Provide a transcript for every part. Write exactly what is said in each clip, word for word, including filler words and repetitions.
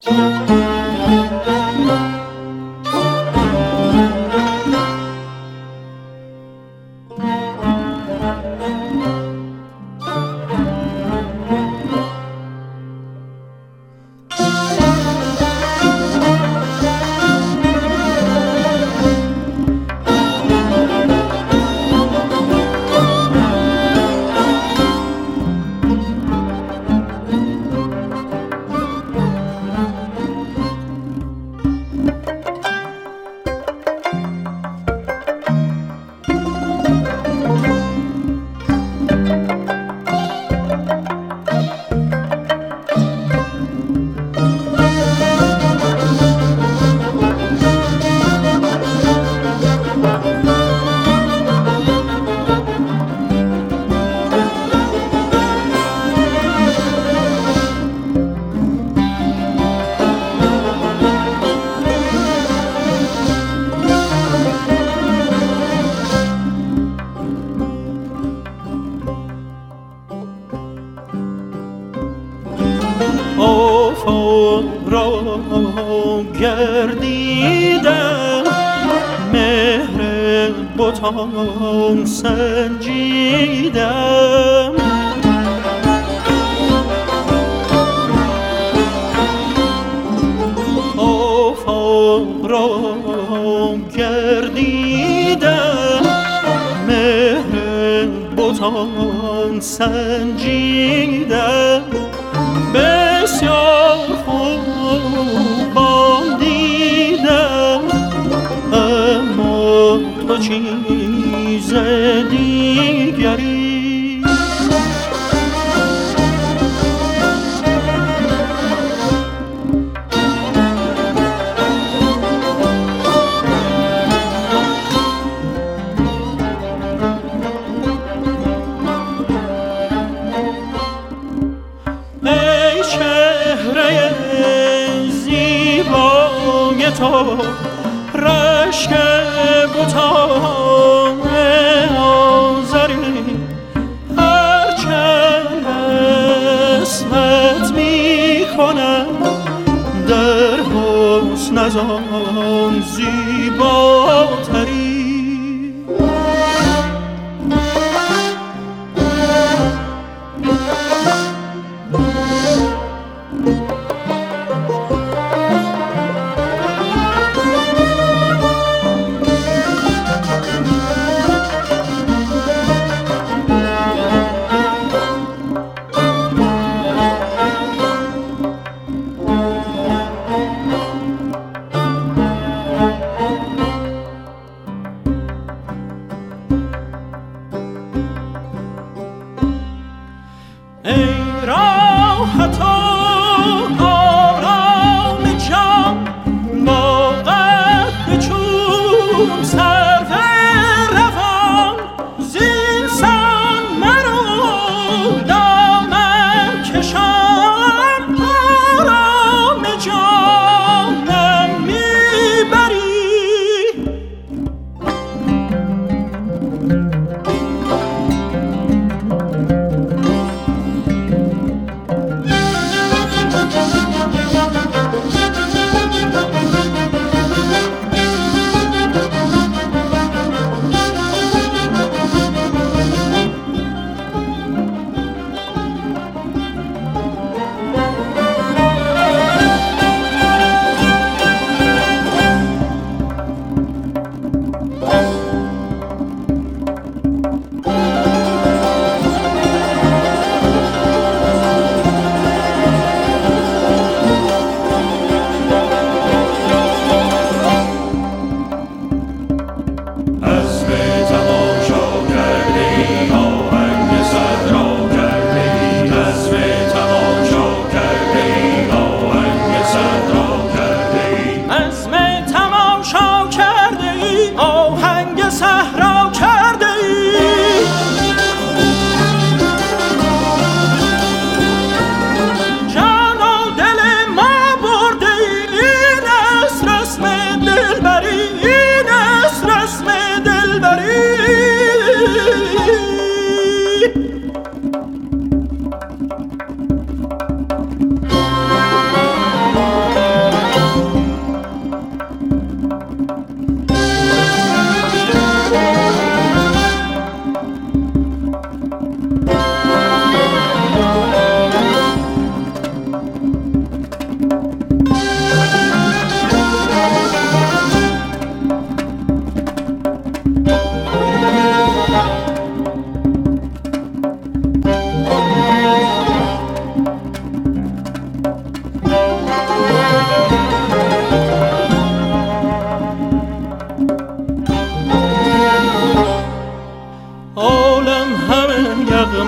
آفاق را گردیدم، مهر بتان سنجیدم. آفاق را گردیدم، مهر بتان سنجیدم. بسیار خوبان دیدم، اما تو چیز دیگری. تو رشک بتان آزری، هرچند اسمت می کنم در حسن از آن زیباتری.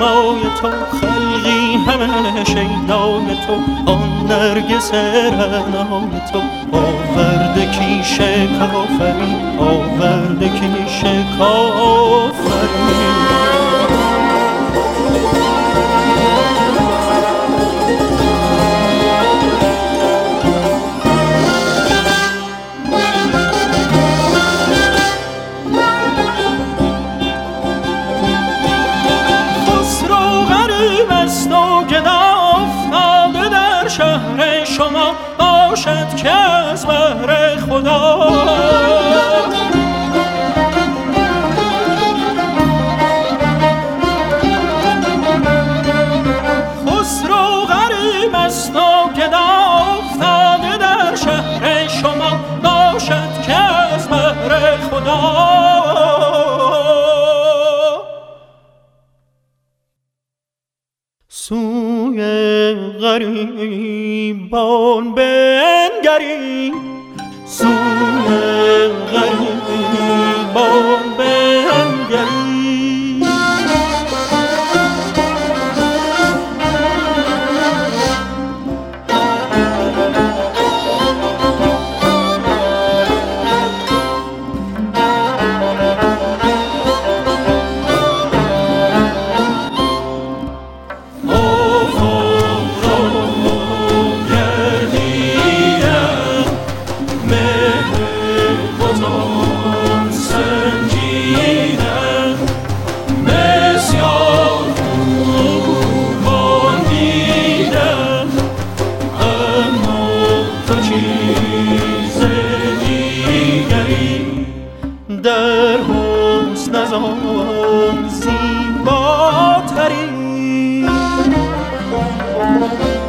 شیدای تو خلقی همه شیدای تو آن نرگس رعنای تو آورده کیش کافری آورده کیش کافری شهر شما باشد که از بهر خدا خسرو غریب است و گدا افتاده در شهر شما باشد که از بهر خدا سوی غریبان بنگری سوی غریبان بنگری در حسن از آن زیباتری